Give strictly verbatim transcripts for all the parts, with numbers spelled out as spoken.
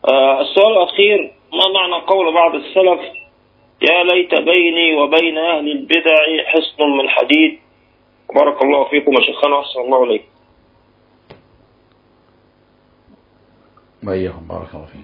آه السؤال الأخير: ما معنى قول بعض السلف: يا ليت بيني وبين أهل البدع حصن من حديد؟ بارك الله فيكم يا شيخنا وأحسن الله عليكم. وإياكم بارك الله فيكم.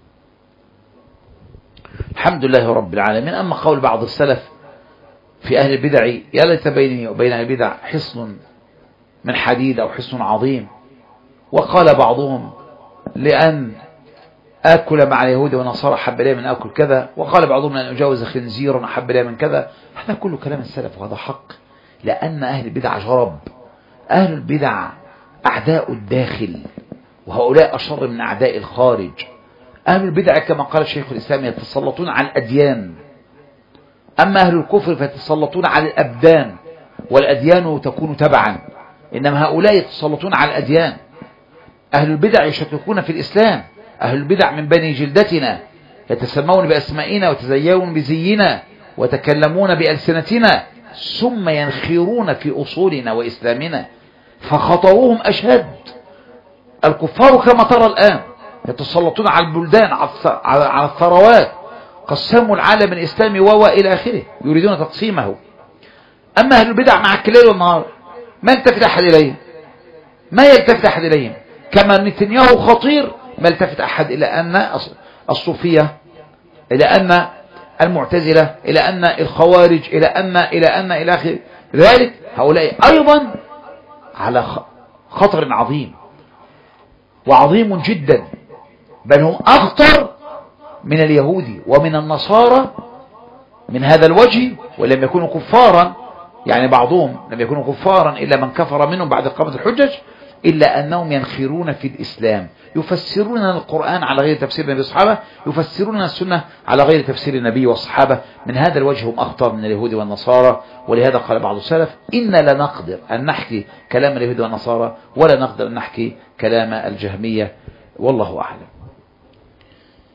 الحمد لله رب العالمين. أما قول بعض السلف في أهل البدع: يا ليت بيني وبين أهل البدع حصن من حديد أو حصن عظيم، وقال بعضهم: لأن آكل مع اليهود والنصارى أحب لي من آكل كذا، وقال بعضهم: أن أجاوز خنزيرا أحب لي من كذا. هذا كله كلام السلف، وهذا حق، لأن أهل البدع جرب. أهل البدع أعداء الداخل، وهؤلاء أشر من أعداء الخارج. أهل البدع كما قال الشيخ الإسلام يتسلطون على الأديان، أما أهل الكفر فيتسلطون على الأبدان، والأديان تكون تبعا، إنما هؤلاء يتسلطون على الأديان. أهل البدع يشككون في الإسلام، أهل البدع من بني جلدتنا، يتسمون بأسمائنا وتزيون بزينا وتكلمون بألسنتنا، ثم ينخرون في أصولنا وإسلامنا، فخطوهم أشد. الكفار كما ترى الآن يتسلطون على البلدان، على الثروات، قسموا العالم الإسلامي وهو إلى آخره، يريدون تقسيمه. أما أهل البدع مع الليل والنهار ما يلتفت أحد إليهم، ما يلتفت أحد إليهم، كما نتنياهو خطير ما يلتفت أحد إلى أن الصوفية، إلى أن المعتزلة، إلى أن الخوارج، إلى أن إلى أن إلى آخر ذلك. هؤلاء أيضا على خطر عظيم وعظيم جدا، بل هم أخطر من اليهود ومن النصارى من هذا الوجه، ولم يكونوا كفارا، يعني بعضهم لم يكونوا كفارا إلا من كفر منهم بعد إقامة الحجج، إلا أنهم ينخرون في الإسلام، يفسرون القرآن على غير تفسير النبي والصحابة، يفسرون السنة على غير تفسير النبي والصحابة. من هذا الوجه هم أخطر من اليهود والنصارى. ولهذا قال بعض السلف: إنا لا نقدر أن نحكي كلام اليهود والنصارى، ولا نقدر أن نحكي كلام الجهمية، والله أعلم.